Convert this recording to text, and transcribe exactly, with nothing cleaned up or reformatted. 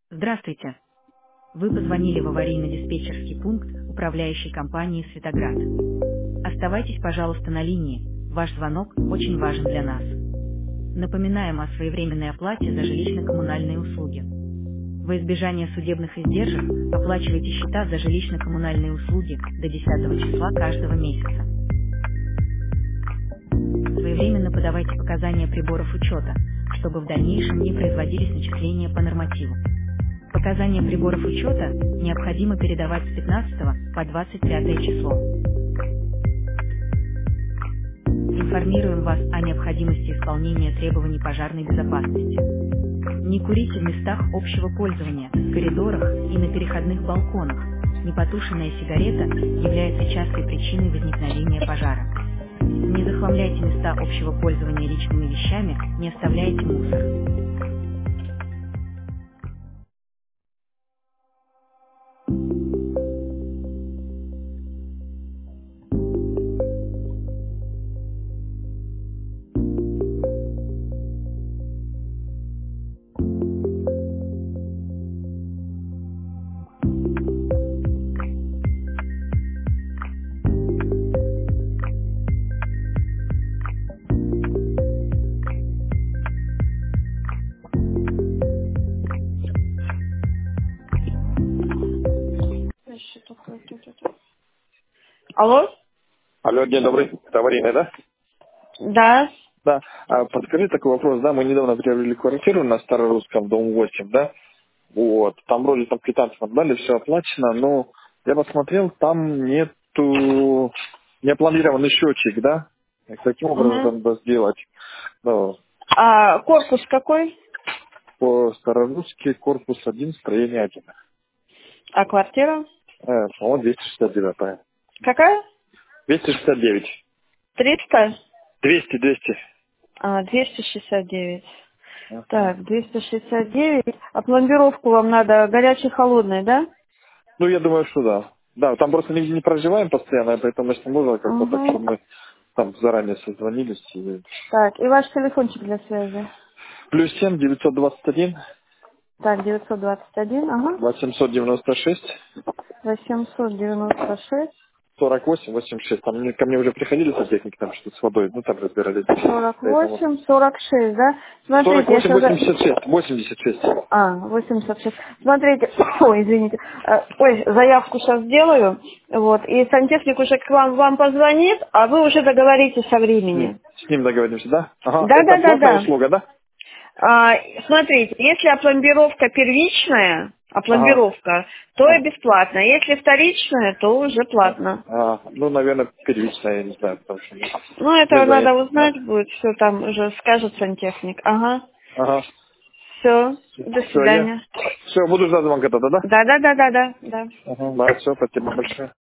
Здравствуйте. Вы позвонили в аварийно-диспетчерский пункт управляющей компании «Светоград». Оставайтесь, пожалуйста, на линии. Ваш звонок очень важен для нас. Напоминаем о своевременной оплате за жилищно-коммунальные услуги. Во избежание судебных издержек оплачивайте счета за жилищно-коммунальные услуги до десятого числа каждого месяца. Своевременно подавайте показания приборов учета, чтобы в дальнейшем не производились начисления по нормативу. Показания приборов учета необходимо передавать с пятнадцатого по двадцать пятое число. Информируем вас о необходимости исполнения требований пожарной безопасности. Не курите в местах общего пользования, в коридорах и на переходных балконах. Непотушенная сигарета является частой причиной возникновения пожара. Не захламляйте места общего пользования личными вещами, не оставляйте мусор. Алло? Алло, день добрый. Это аварийная, да? Да. Да. А, подскажи такой вопрос, да, мы недавно приобрели квартиру на Старорусском, дом восемь, да? Вот. Там вроде там квитанцию нам дали, все оплачено, но я посмотрел, там нету неопломбированный счетчик, да? И каким образом Угу. там надо сделать? Ну, А корпус какой? по Старорусский, корпус один, строение один. А квартира? Э, по-моему, двести шестьдесят девять. Какая? двести шестьдесят девять. Триста? двести, двести. А, двести шестьдесят девять. Ага. Так, двести шестьдесят девять. А пломбировку вам надо горячей-холодной, да? Ну, я думаю, что да. Да, там просто не, не проживаем постоянно, поэтому если можно, как-то так, чтобы Угу. мы там заранее созвонились. И... Так, и ваш телефончик для связи? Плюс семь девятьсот двадцать один Так, девятьсот двадцать один, ага. восемьсот девяносто шесть восемьсот девяносто шесть. сорок восемь восемьдесят шесть. Там мне- ко мне уже приходили сантехники, там что-то с водой, ну там разбирались. сорок Поэтому восемь, сорок шесть, да? сорок Смотрите, я восемь сейчас... восемьдесят шесть восемьдесят шесть. А, восемьдесят шесть. Смотрите, ой, извините. Э, Ой, заявку сейчас сделаю. Вот, и сантехник уже к вам, вам позвонит, а вы уже договоритесь со С ним, времени. с ним договоримся, да? Ага, Да, это да, да, платная да. услуга, да? А, смотрите, если опломбировка первичная, Ага. опломбировка, то и А, бесплатно. Если вторичная, то уже а, платно. а, ну, наверное, первичная, я не знаю, потому что мы, Ну, мы это надо заняты. Да. узнать будет, все там уже скажет сантехник. Ага. Ага. Все, до Все, я... свидания. Все, буду ждать звонка тогда, да? Да, да, да, да, да, да. Ага, да, все, спасибо большое.